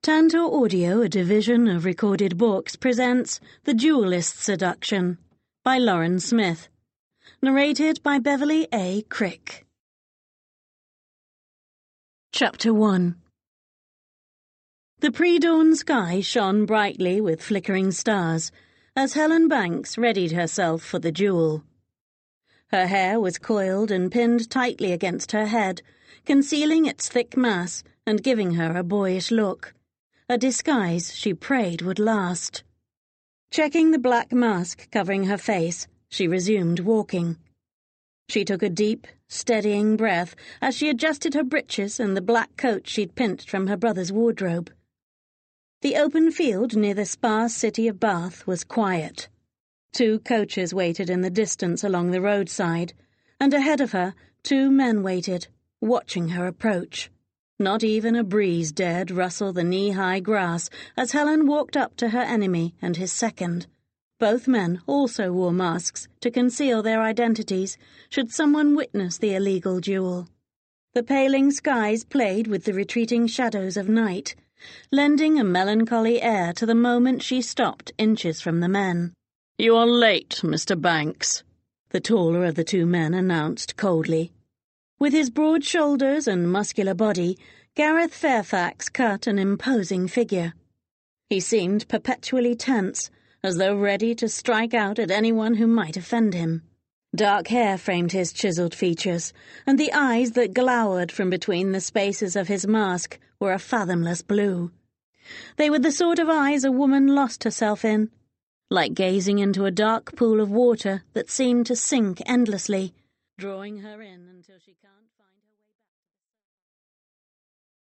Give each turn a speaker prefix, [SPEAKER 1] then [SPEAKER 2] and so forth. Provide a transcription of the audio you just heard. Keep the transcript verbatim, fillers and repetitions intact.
[SPEAKER 1] Tantor Audio, a division of Recorded Books, presents The Duelist Seduction by Lauren Smith. Narrated by Beverly A. Crick. Chapter one. The pre-dawn sky shone brightly with flickering stars as Helen Banks readied herself for the duel. Her hair was coiled and pinned tightly against her head, concealing its thick mass and giving her a boyish look. A disguise she prayed would last. Checking the black mask covering her face, she resumed walking. She took a deep, steadying breath as she adjusted her breeches and the black coat she'd pinched from her brother's wardrobe. The open field near the sparse city of Bath was quiet. Two coaches waited in the distance along the roadside, and ahead of her two men waited, watching her approach. Not even a breeze dared rustle the knee-high grass as Helen walked up to her enemy and his second. Both men also wore masks to conceal their identities should someone witness the illegal duel. The paling skies played with the retreating shadows of night, lending a melancholy air to the moment she stopped inches from the men. "You are late, Mister Banks," the taller of the two men announced coldly. With his broad shoulders and muscular body, Gareth Fairfax cut an imposing figure. He seemed perpetually tense, as though ready to strike out at anyone who might offend him. Dark hair framed his chiseled features, and the eyes that glowered from between the spaces of his mask were a fathomless blue. They were the sort of eyes a woman lost herself in, like gazing into a dark pool of water that seemed to sink endlessly, drawing her in until she can't